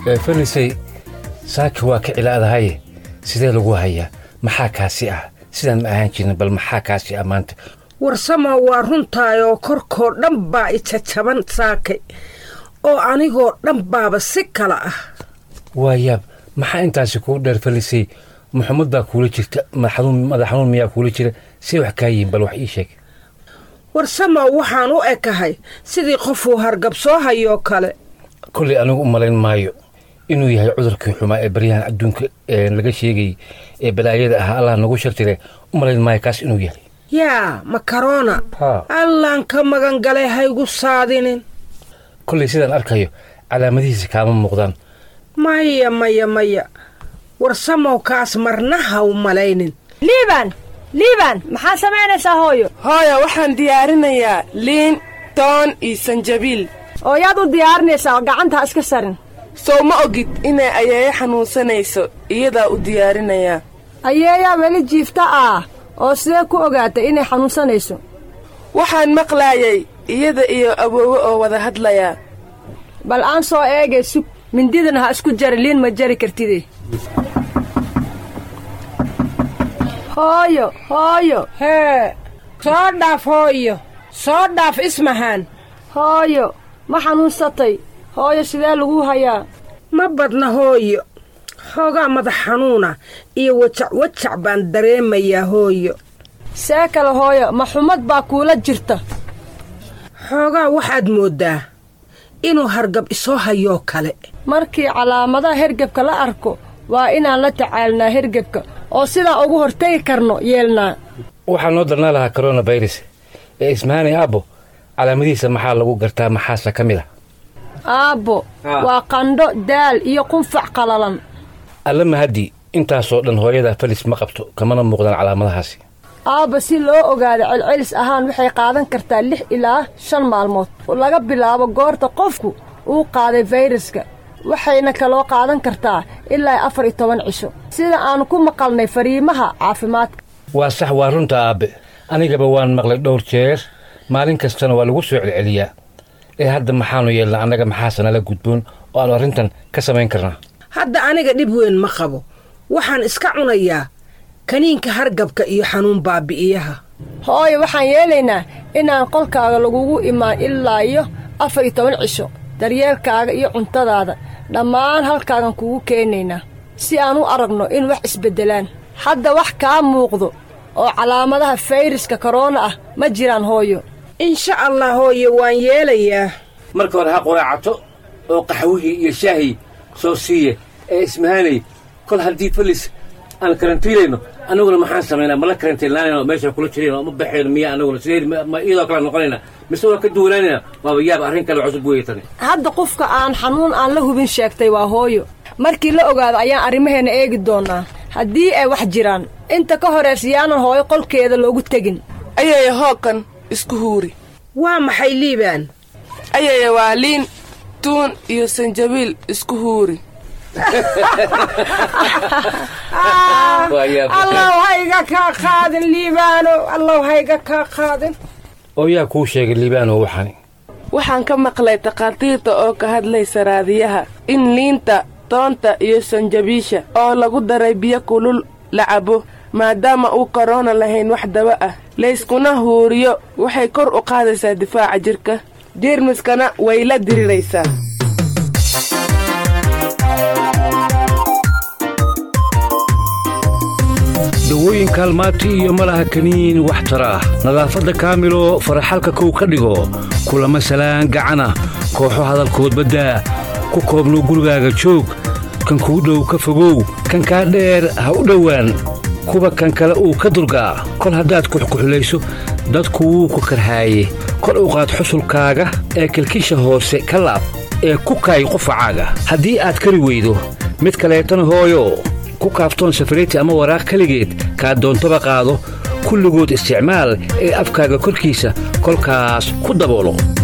فلسي saaki waa ka cilaadahay sidee lagu hayaa maxaa kaasi ah sidaan ma ahaan jirin bal maxaa kaasi amaanta warsama waa runtaayo korkoo dhan baa ijajaban saaki oo anigoo dhan baaba si kala ah waayab maxaa intaasi ku dheer falisay maxamed baa kula jirta madaxanuun miyaa kula jira si wax ka yiin bal wax ii sheeg warsama waxaan u ekahay sidii qofuu hargabsoo hayo kale kulli anigu umalayn maayo inuu yahay cudurkii xumaa ee baryahan adduunka laga sheegay ee balaayada ah Allah nagu shartire umalayn maayo kaas inuu yahay yaa makarona allaan ka magan galay haygu saadinin kulli sidaan arkayo calaamadihiisa kaama muuqdaan maya warsamo kaas marnaha u malaynin liiban maxaa samaynaysaa hooyo waxaan diyaarinayaa liin toon iyo sanjabiil oo yaad u diyaarinaysaa gacanta iska sarin soo ma ogid inay ayeeyo xanuunsanayso iyadaa u diyaarinayaa ayeeyaa weli jiifta ah oo sidee ku ogaatay inay xanuunsanayso waxaan maqlaayay iyada iyo awoowe oo wada hadlayaa bal aan soo eegay sug mindidana ha isku jari liin ma jari kartide hooyo hee soo dhaaf ismahaan hooyo ma xanuunsatay hooyo sidee lagu hayaa ma badna hooyo xoogaa madax xanuuna iyo wajac baan dareemayaa hooyo see kale hooyo ma xumad baa kuula jirta xoogaa waxaad mooddaa inuu hargab isoo hayoo kale markii calaamadaha hergebka la arko waa inaan la tacaalnaa hergebka oo sidaa ugu hortegi karno yeelnaa waxaa noo darnaa lahaa coronavirus ee ismahanay aabbo calaamadihiisa maxaa lagu gartaa maxaasa ka mid ah aabbo waa qandho daal iyo qunfac qalalan alla mahadii intaasoo dhan hooyada falis ma qabto kamana muuqdaan calaamadahaasi aabba si loo ogaado celcelis ahaan waxay qaadan kartaa 6 ilaa 5 maalmood laga bilaabo goorta qofku uu qaaday fayraska waxayna kaloo qaadan kartaa ilaa 14 cisho sida aan ku maqalnay fariimaha caafimaadka waa sax waa runta aabe anigaba waan maqlay dhowr jeer maalin kastana waa lagu soo celceliyaa ee hadda maxaanu yeelnaa annaga maxaasana la gudboon oo aan arrintan ka samayn karnaa hadda aniga dhib weyn ma qabo waxaan iska cunayaa kaniinka hargabka iyo xanuun baabi'iyaha hooyo waxaan yeelaynaa inaan qolkaaga lagugu imaan ilaa iyo 14 cisho daryeelkaaga iyo cuntadaada dhammaan halkaagan kugu keenaynaa si aan u aragno in wax isbeddelaan hadda wax kaa muuqdo oo calaamadaha fayraska korona ah ma jiraan hooyo insha allah hooyo waan yeelayaa marka hore ha quraacato oo qaxwihii iyo shaahii soo siiye ee ismahanay kol haddii falis aan karantiilayno anaguna maxaan samaynaa mala karantiilnaanayno meesha kula jirayno ma baxayno miya anaguna sidee ma iyadoo kala noqonayna mise waa ka duwanaanayna waaba yaab arrin kale cusub weeyatani hadda qofka aan xanuun aan la hubin sheegtay waa hooyo markii la ogaado ayaan arrimaheena eegi doonaa haddii ay wax jiraan inta ka horeysayaanan hooyo qolkeeda loogu tegin ayeeya hookan isku huuri waa maxay liibaan ayeeya waa liin tuun iyo sanjabiil isku huuri الله هيga ka qaadin liibaano allah hayga ka qaadin oo yaa kuu sheegay liibaano waxaan ka maqlay taqaatiirta oo ka hadlaysa raadiyaha in liinta toonta iyo sanjabiisha oo lagu daray biyo kulul la cabo maadaama uu korona lahayn wax dawa ah layskuna huuriyo waxay kor u qaadaysaa difaaca jirka jeermiskana way la diriraysaa dawooyin kaalmaati iyo malaha kaniin wax tara nadaafadda kaamilo faraxalka kow ka dhigo kulama salaan gacana kooxo hadalkood baddaa ku koobno gurigaaga joog kan kuu dhow ka fogow kan kaa dheer ha u dhowaan kuba kan kale uu ka durgaa kol haddaad kuxkuxulayso dadku wuu ku karhaaye kor u qaad xusulkaaga ee kilkisha hoose ka laab ee ku kaay qufacaaga haddii aad kari weydo mid kaleetana hooyo ku kaaftoon safariti ama waraaq kaligeed kaa doontaba qaado kulligood isticmaal ee afkaaga korkiisa kolkaas ku daboolo